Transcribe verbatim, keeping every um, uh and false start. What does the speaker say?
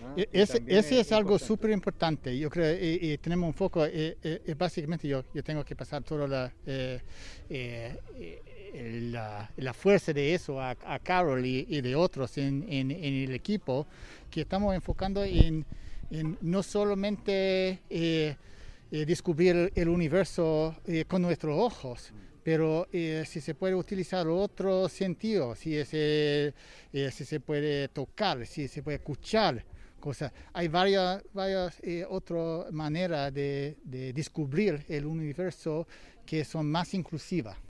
¿no? E- Que Ese, también ese es algo importante. súper importante. Yo creo, y, y tenemos un foco, eh, eh, básicamente yo, yo tengo que pasar toda la, eh, eh, eh, la, la fuerza de eso a, a Carol y, y de otros en, en, en el equipo, que estamos enfocando en, en no solamente eh, eh, descubrir el universo eh, con nuestros ojos, pero eh, si se puede utilizar otros sentidos, si, es, eh, eh, si se puede tocar, si se puede escuchar cosas. Hay varias, varias eh, otras maneras de, de descubrir el universo que son más inclusivas.